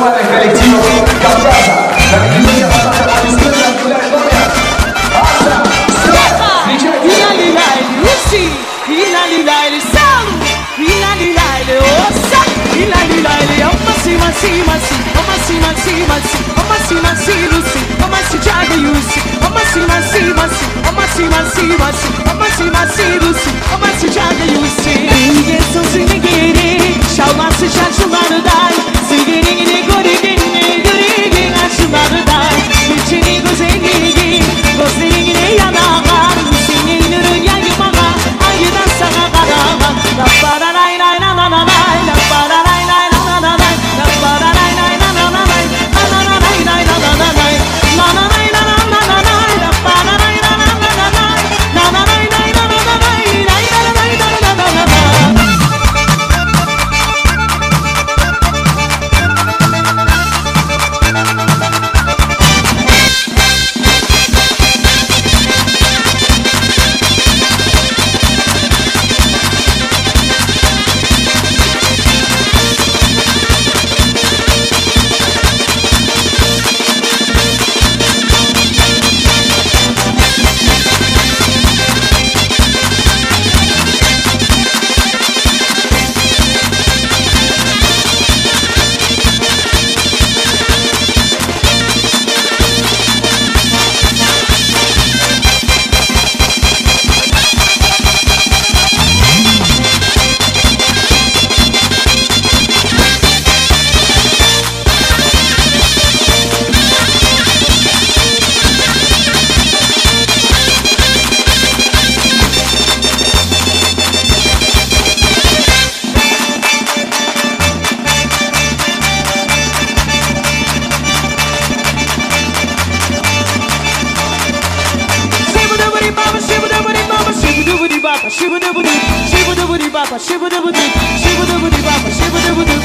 mare colectivo Caucaza, la richiesta passata con gli studi a studiare Doria. Basta, stop! Hilali laili usi, hilali laili salu, hilali laili osa, hilali laili amasi masi masi, amasi masi masi, amasi masi lusi, amasi jaga yusi, amasi masi masi, amasi masi masi, amasi masi lusi, amasi jaga yusi. Yesu sinigiri, şalması şaşıları day, sigiri gorigini gorigini aşıları day, içini güzelliği, gözlerini yanağın, senin nurun yayımağa, ayıdan sana karağın. La para lay lay la la la lay, la para lay lay la la la lay, la para lay lay la la la lay, la la la lay lay la la la lay, la la lay la la la la lay, la para lay la la la la lay, la la lay lay la la la lay, lay la la lay la la la la lay. Shibu-doo-boo-dee, baba, shibu-doo-boo-dee, shibu-doo-boo-dee, baba, shibu-doo-boo-dee, shibu-doo-boo-dee, baba, shibu-doo-boo-dee.